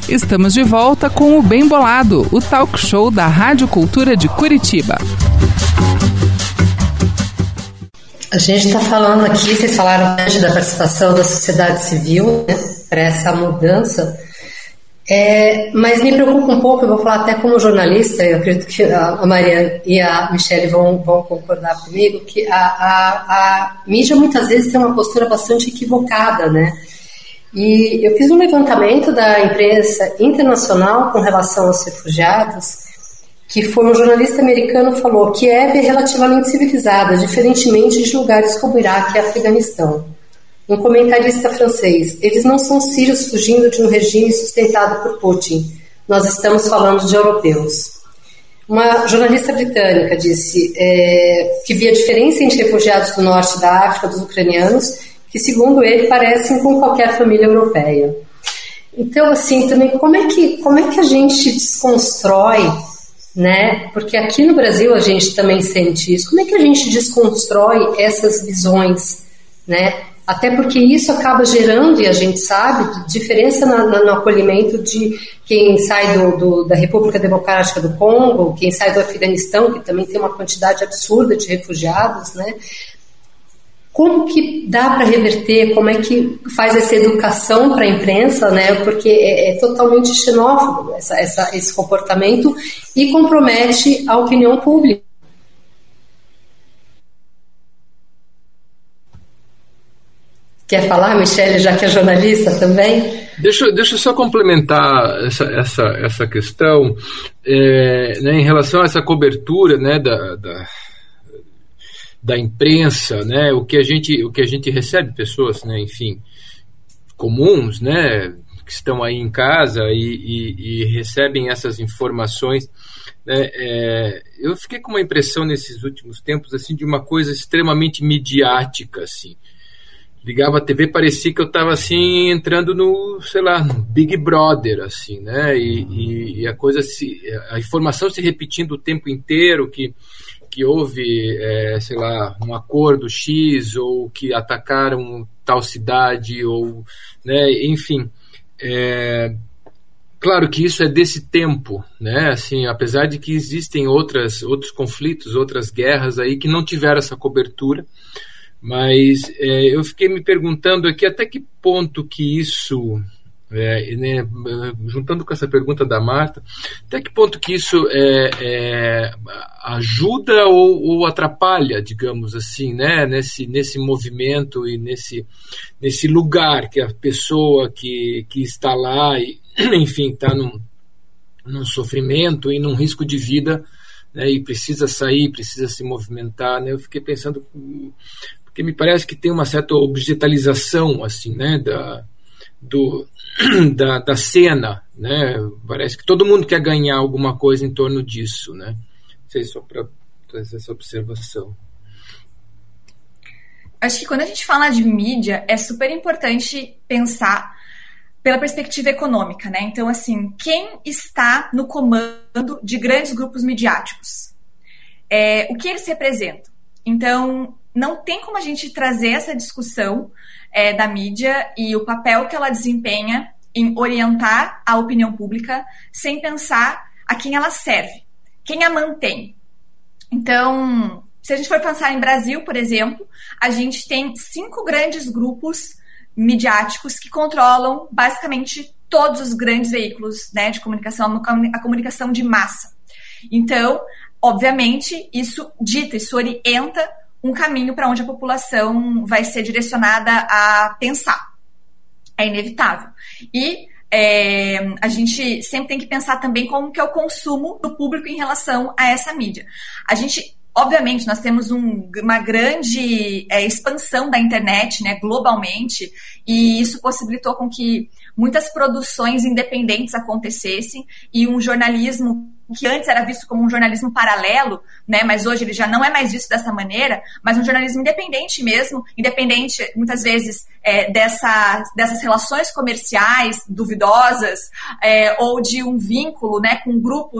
Estamos de volta com o Bem Bolado, o talk show da Rádio Cultura de Curitiba. A gente está falando aqui, vocês falaram hoje da participação da sociedade civil, né, para essa mudança, mas me preocupa um pouco, eu vou falar até como jornalista, eu acredito que a Mariana e a Michele vão concordar comigo, que a mídia muitas vezes tem uma postura bastante equivocada, né? E eu fiz um levantamento da imprensa internacional com relação aos refugiados, que foi um jornalista americano falou que Kiev é relativamente civilizada, diferentemente de lugares como Iraque e Afeganistão. Um comentarista francês: eles não são sírios fugindo de um regime sustentado por Putin. Nós estamos falando de europeus. Uma jornalista britânica disse que via diferença entre refugiados do norte da África dos ucranianos, que, segundo ele, parecem com qualquer família europeia. Então, assim, também, como é que a gente desconstrói, né? Porque aqui no Brasil a gente também sente isso. Como é que a gente desconstrói essas visões, né? Até porque isso acaba gerando, e a gente sabe, diferença no acolhimento de quem sai da República Democrática do Congo, quem sai do Afeganistão, que também tem uma quantidade absurda de refugiados, né? Como que dá para reverter, como é que faz essa educação para a imprensa, né? Porque é totalmente xenófobo esse comportamento e compromete a opinião pública. Quer falar, Michele, já que é jornalista também? Deixa eu só complementar essa questão, né, em relação a essa cobertura, né, da imprensa, né, o que a gente recebe, pessoas, né, enfim, comuns, né, que estão aí em casa e recebem essas informações, né, eu fiquei com uma impressão nesses últimos tempos, assim, de uma coisa extremamente midiática, assim. Ligava a TV, parecia que eu estava assim entrando no, sei lá, no Big Brother, assim, né, e a informação se repetindo o tempo inteiro, que houve, sei lá, um acordo X, ou que atacaram tal cidade, ou, né, enfim, claro que isso é desse tempo, né, assim, apesar de que existem outros conflitos, outras guerras aí que não tiveram essa cobertura, mas eu fiquei me perguntando aqui até que ponto que isso, né, juntando com essa pergunta da Marta, até que ponto que isso ajuda ou atrapalha, digamos assim, né, nesse movimento e nesse lugar que a pessoa que está lá, e, enfim, está num sofrimento e num risco de vida, né, e precisa sair, precisa se movimentar, né, eu fiquei pensando, porque me parece que tem uma certa objetalização, assim, né, da cena, né? Parece que todo mundo quer ganhar alguma coisa em torno disso, né? Não sei, só para trazer essa observação. Acho que quando a gente fala de mídia, é super importante pensar pela perspectiva econômica, né? Então, assim, quem está no comando de grandes grupos midiáticos? O que eles representam? Então, não tem como a gente trazer essa discussão da mídia e o papel que ela desempenha em orientar a opinião pública sem pensar a quem ela serve, quem a mantém. Então, se a gente for pensar em Brasil, por exemplo, a gente tem 5 grandes grupos midiáticos que controlam basicamente todos os grandes veículos, né, de comunicação, a comunicação de massa. Então, obviamente, isso orienta um caminho para onde a população vai ser direcionada a pensar. É inevitável. E a gente sempre tem que pensar também como que é o consumo do público em relação a essa mídia. Obviamente, nós temos uma grande expansão da internet, né, globalmente, e isso possibilitou com que muitas produções independentes acontecessem e um jornalismo que antes era visto como um jornalismo paralelo, né, mas hoje ele já não é mais visto dessa maneira, mas um jornalismo independente mesmo, independente muitas vezes dessas relações comerciais duvidosas ou de um vínculo, né, com grupos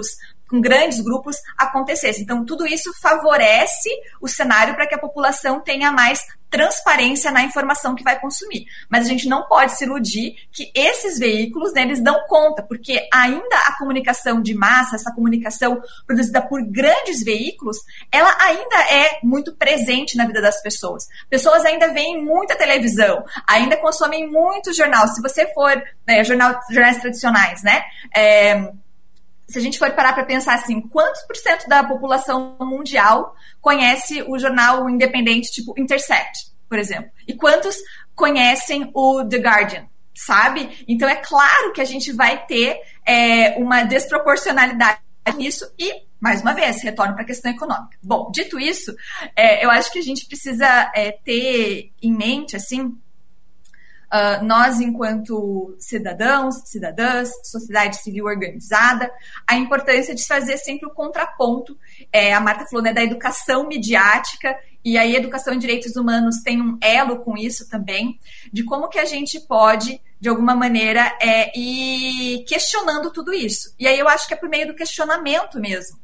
com grandes grupos acontecesse. Então, tudo isso favorece o cenário para que a população tenha mais transparência na informação que vai consumir. Mas a gente não pode se iludir que esses veículos, né, eles dão conta, porque ainda a comunicação de massa, essa comunicação produzida por grandes veículos, ela ainda é muito presente na vida das pessoas. Pessoas ainda veem muita televisão, ainda consomem muito jornal. Se você for, né, jornais tradicionais, né, se a gente for parar para pensar assim, quantos por cento da população mundial conhece o jornal independente tipo Intercept, por exemplo? E quantos conhecem o The Guardian, sabe? Então é claro que a gente vai ter uma desproporcionalidade nisso e, mais uma vez, retorno para a questão econômica. Bom, dito isso, eu acho que a gente precisa ter em mente, assim, nós, enquanto cidadãos, cidadãs, sociedade civil organizada, a importância de fazer sempre o contraponto. A Marta falou, né, da educação midiática, e aí a educação em direitos humanos tem um elo com isso também, de como que a gente pode, de alguma maneira, ir questionando tudo isso. E aí eu acho que é por meio do questionamento mesmo,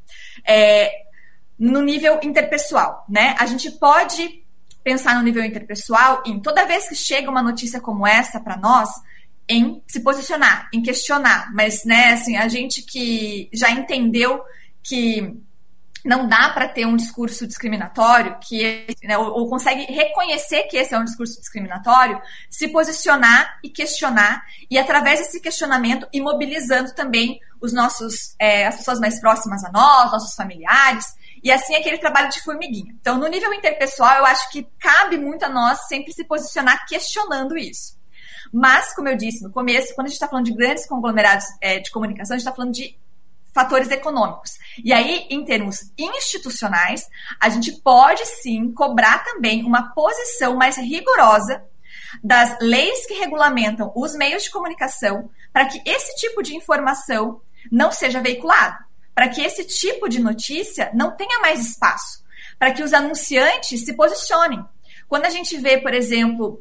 no nível interpessoal, né? A gente pode pensar no nível interpessoal em toda vez que chega uma notícia como essa para nós, em se posicionar, em questionar, mas, né, assim, a gente que já entendeu que não dá para ter um discurso discriminatório, né, ou consegue reconhecer que esse é um discurso discriminatório, se posicionar e questionar, e através desse questionamento ir mobilizando também os nossos, as pessoas mais próximas a nós, nossos familiares, e assim aquele trabalho de formiguinha. Então, no nível interpessoal, eu acho que cabe muito a nós sempre se posicionar questionando isso. Mas, como eu disse no começo, quando a gente está falando de grandes conglomerados de comunicação, a gente está falando de fatores econômicos. E aí, em termos institucionais, a gente pode sim cobrar também uma posição mais rigorosa das leis que regulamentam os meios de comunicação para que esse tipo de informação não seja veiculado, para que esse tipo de notícia não tenha mais espaço, para que os anunciantes se posicionem. Quando a gente vê, por exemplo,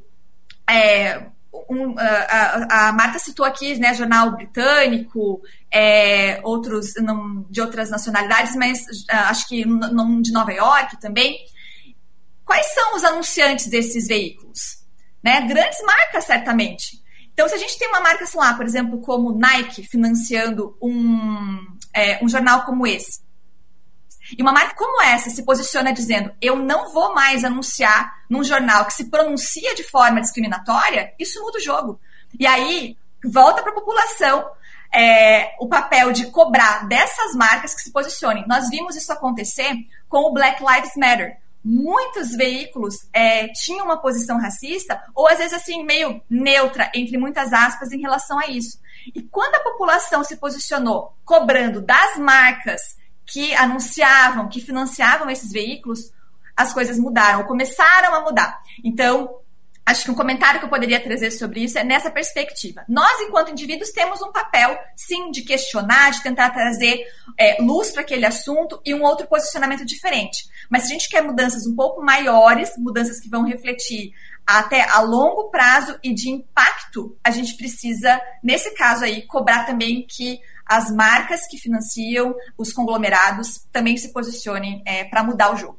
a Marta citou aqui, né, jornal britânico, outros de outras nacionalidades, mas acho que de Nova York também. Quais são os anunciantes desses veículos? Né? Grandes marcas, certamente. Então, se a gente tem uma marca, sei lá, por exemplo, como Nike, financiando um jornal como esse, e uma marca como essa se posiciona dizendo, eu não vou mais anunciar num jornal que se pronuncia de forma discriminatória, isso muda o jogo. E aí, volta para a população o papel de cobrar dessas marcas que se posicionem. Nós vimos isso acontecer com o Black Lives Matter. Muitos veículos tinham uma posição racista, ou às vezes assim, meio neutra, entre muitas aspas, em relação a isso. E quando a população se posicionou cobrando das marcas que anunciavam, que financiavam esses veículos, as coisas mudaram, ou começaram a mudar. Então, acho que um comentário que eu poderia trazer sobre isso é nessa perspectiva. Nós, enquanto indivíduos, temos um papel, sim, de questionar, de tentar trazer luz para aquele assunto e um outro posicionamento diferente. Mas se a gente quer mudanças um pouco maiores, mudanças que vão refletir até a longo prazo e de impacto, a gente precisa, nesse caso aí, cobrar também que as marcas que financiam os conglomerados também se posicionem para mudar o jogo.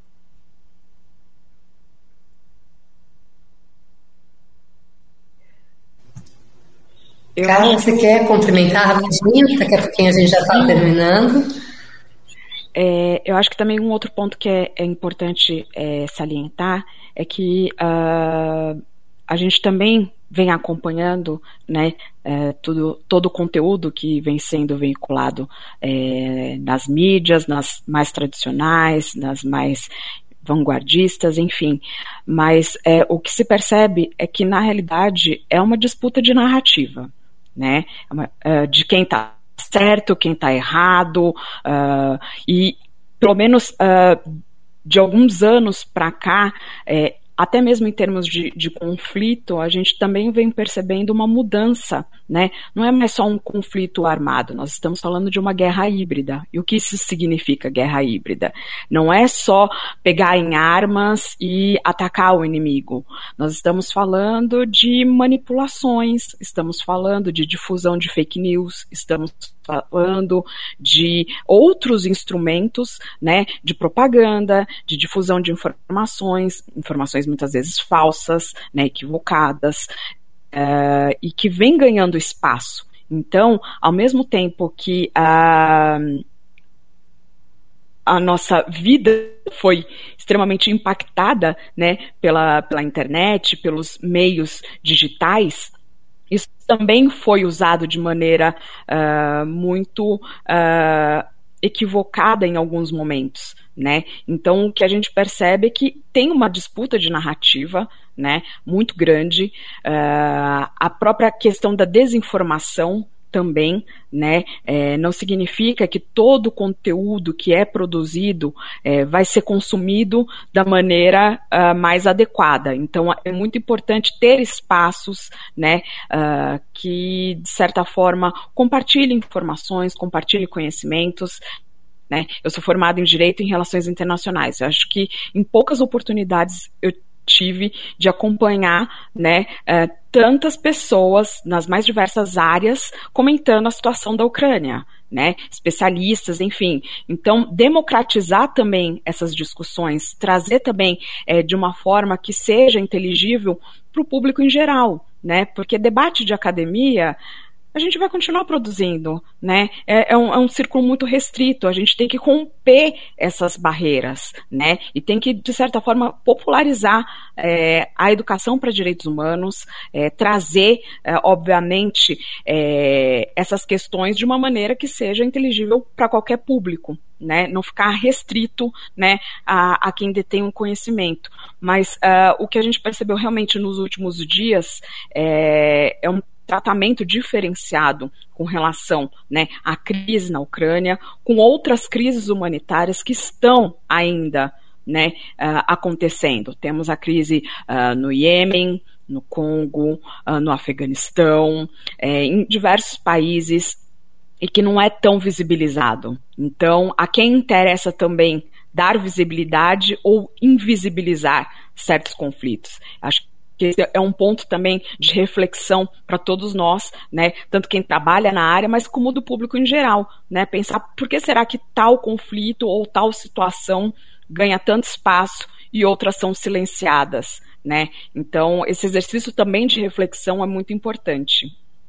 Carla, você quer complementar rapidinho? Daqui a pouquinho a gente já está terminando. Eu acho que também um outro ponto que é importante salientar é que a gente também vem acompanhando, né, todo o conteúdo que vem sendo veiculado nas mídias, nas mais tradicionais, nas mais vanguardistas, enfim. Mas o que se percebe é que, na realidade, é uma disputa de narrativa, né, de quem está certo, quem está errado, e pelo menos de alguns anos para cá, até mesmo em termos de conflito, a gente também vem percebendo uma mudança, né? Não é mais só um conflito armado, nós estamos falando de uma guerra híbrida. E o que isso significa, guerra híbrida? Não é só pegar em armas e atacar o inimigo. Nós estamos falando de manipulações, estamos falando de difusão de fake news, estamos falando, de outros instrumentos, né, de propaganda, de difusão de informações muitas vezes falsas, né, equivocadas, e que vem ganhando espaço. Então, ao mesmo tempo que a nossa vida foi extremamente impactada, né, pela internet, pelos meios digitais, isso também foi usado de maneira muito equivocada em alguns momentos, né? Então, o que a gente percebe é que tem uma disputa de narrativa, né, muito grande, a própria questão da desinformação também, né, não significa que todo o conteúdo que é produzido vai ser consumido da maneira mais adequada. Então, é muito importante ter espaços, né, que, de certa forma, compartilhem informações, compartilhem conhecimentos, né. Eu sou formada em Direito e em Relações Internacionais. Eu acho que em poucas oportunidades eu tive de acompanhar, né, tantas pessoas nas mais diversas áreas comentando a situação da Ucrânia, né, especialistas, enfim. Então, democratizar também essas discussões, trazer também de uma forma que seja inteligível para o público em geral, né, porque debate de academia a gente vai continuar produzindo, né? É um círculo muito restrito, a gente tem que romper essas barreiras, né? E tem que, de certa forma, popularizar a educação para direitos humanos, trazer, obviamente, essas questões de uma maneira que seja inteligível para qualquer público, né? Não ficar restrito, né, a quem detém um conhecimento. Mas o que a gente percebeu realmente nos últimos dias é um tratamento diferenciado com relação, né, à crise na Ucrânia, com outras crises humanitárias que estão ainda, né, acontecendo. Temos a crise no Iêmen, no Congo, no Afeganistão, em diversos países, e que não é tão visibilizado. Então, a quem interessa também dar visibilidade ou invisibilizar certos conflitos. Acho que esse é um ponto também de reflexão para todos nós, né, tanto quem trabalha na área, mas como do público em geral, né, pensar por que será que tal conflito ou tal situação ganha tanto espaço e outras são silenciadas, né? Então, esse exercício também de reflexão é muito importante.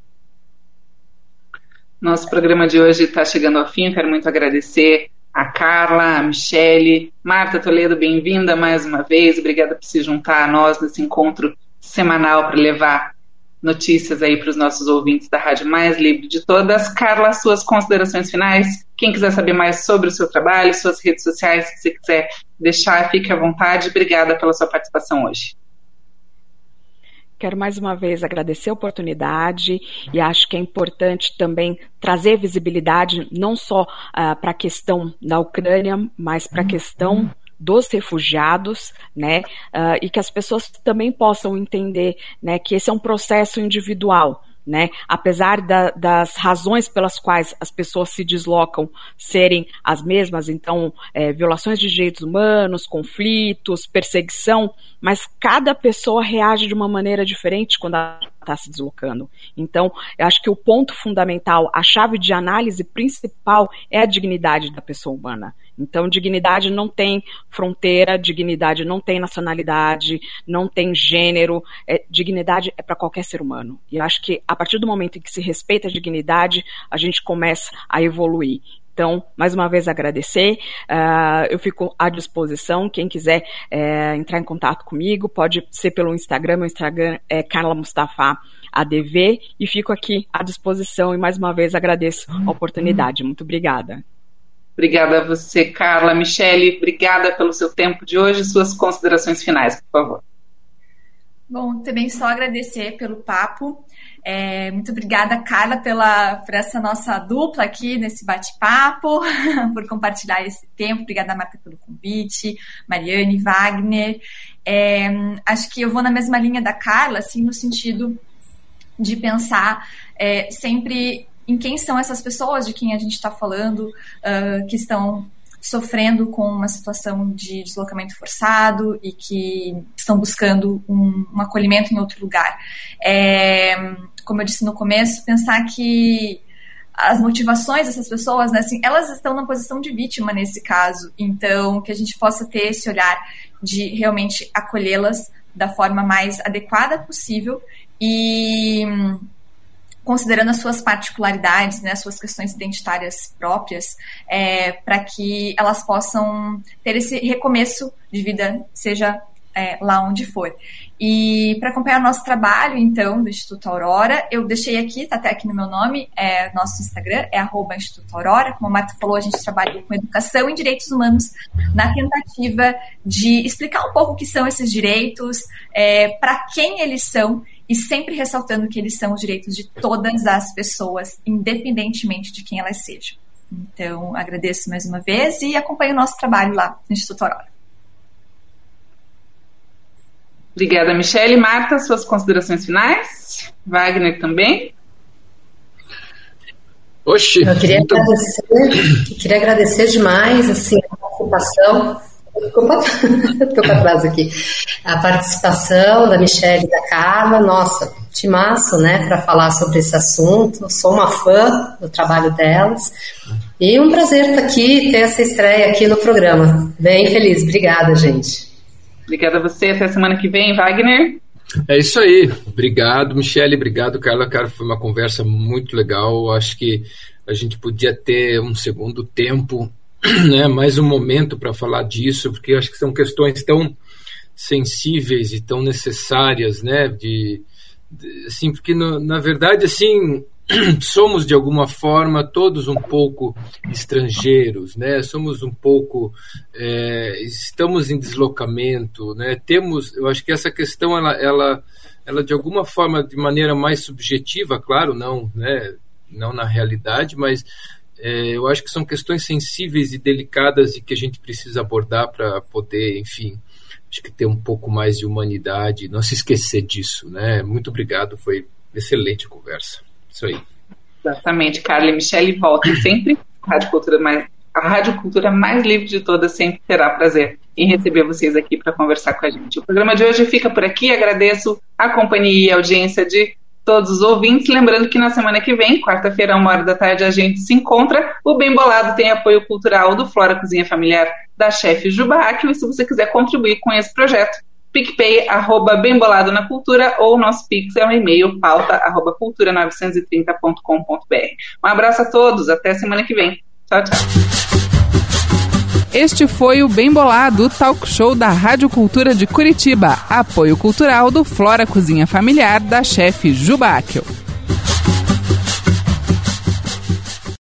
Nosso programa de hoje está chegando ao fim, quero muito agradecer a Carla, a Michele, Marta Toledo, bem-vinda mais uma vez, obrigada por se juntar a nós nesse encontro semanal para levar notícias aí para os nossos ouvintes da Rádio Mais Livre de Todas. Carla, suas considerações finais, quem quiser saber mais sobre o seu trabalho, suas redes sociais, se você quiser deixar, fique à vontade, obrigada pela sua participação hoje. Quero mais uma vez agradecer a oportunidade e acho que é importante também trazer visibilidade não só para a questão da Ucrânia, mas para a questão dos refugiados, né, e que as pessoas também possam entender, né, que esse é um processo individual, né, apesar das razões pelas quais as pessoas se deslocam serem as mesmas, então violações de direitos humanos, conflitos, perseguição, mas cada pessoa reage de uma maneira diferente quando ela está se deslocando. Então, eu acho que o ponto fundamental, a chave de análise principal é a dignidade da pessoa humana. Então, dignidade não tem fronteira, dignidade não tem nacionalidade, não tem gênero, dignidade é para qualquer ser humano. E eu acho que a partir do momento em que se respeita a dignidade, a gente começa a evoluir. Então, mais uma vez agradecer, eu fico à disposição, quem quiser entrar em contato comigo, pode ser pelo Instagram, meu Instagram é Carla Mustafa ADV, e fico aqui à disposição e mais uma vez agradeço a oportunidade. Muito obrigada. Obrigada a você, Carla. Michele, obrigada pelo seu tempo de hoje, suas considerações finais, por favor. Bom, também só agradecer pelo papo. Muito obrigada, Carla, por essa nossa dupla aqui nesse bate-papo, por compartilhar esse tempo. Obrigada, Marta, pelo convite, Mariane, Wagner. Acho que eu vou na mesma linha da Carla, assim, no sentido de pensar sempre em quem são essas pessoas de quem a gente está falando, que estão sofrendo com uma situação de deslocamento forçado e que estão buscando um acolhimento em outro lugar. Como eu disse no começo, pensar que as motivações dessas pessoas, né, assim, elas estão na posição de vítima nesse caso. Então, que a gente possa ter esse olhar de realmente acolhê-las da forma mais adequada possível e considerando as suas particularidades, né, as suas questões identitárias próprias, para que elas possam ter esse recomeço de vida, seja lá onde for. E para acompanhar o nosso trabalho, então, do Instituto Aurora, eu deixei aqui, está até aqui no meu nome, nosso Instagram é @Instituto Aurora. Como a Marta falou, a gente trabalha com educação e direitos humanos na tentativa de explicar um pouco o que são esses direitos, para quem eles são, e sempre ressaltando que eles são os direitos de todas as pessoas, independentemente de quem elas sejam. Então, agradeço mais uma vez e acompanhe o nosso trabalho lá no Instituto Aurora. Obrigada, Michele. Marta, suas considerações finais? Wagner também? Oxi! Eu queria agradecer demais assim, a participação. Estou para trás aqui. A participação da Michele e da Carla, nossa, timaço, né, para falar sobre esse assunto. Sou uma fã do trabalho delas. E um prazer estar aqui, ter essa estreia aqui no programa. Bem feliz. Obrigada, gente. Obrigada a você. Até semana que vem, Wagner. É isso aí. Obrigado, Michele. Obrigado, Carla. Cara, foi uma conversa muito legal. Acho que a gente podia ter um segundo tempo, né, mais um momento para falar disso, porque acho que são questões tão sensíveis e tão necessárias, né, assim, porque na verdade, assim, somos de alguma forma todos um pouco estrangeiros, né, somos um pouco, estamos em deslocamento, né, eu acho que essa questão, ela de alguma forma, de maneira mais subjetiva, claro, não na realidade, mas eu acho que são questões sensíveis e delicadas e que a gente precisa abordar para poder, enfim, acho que ter um pouco mais de humanidade, não se esquecer disso, né? Muito obrigado, foi excelente a conversa. Isso aí. Exatamente, Carla e Michele, voltem sempre. A Rádio Cultura mais livre de todas sempre terá prazer em receber vocês aqui para conversar com a gente. O programa de hoje fica por aqui, agradeço a companhia e a audiência de todos os ouvintes, lembrando que na semana que vem, quarta-feira, 13h, a gente se encontra. O Bem Bolado tem apoio cultural do Flora Cozinha Familiar da chefe Jubáquio, e se você quiser contribuir com esse projeto, PicPay, @Bembolado na Cultura, ou nosso Pix é um e-mail, pauta@cultura930.com.br. Um abraço a todos, até semana que vem. Tchau, tchau. Este foi o Bem Bolado, o talk show da Rádio Cultura de Curitiba. Apoio cultural do Flora Cozinha Familiar da chefe Jubáquio.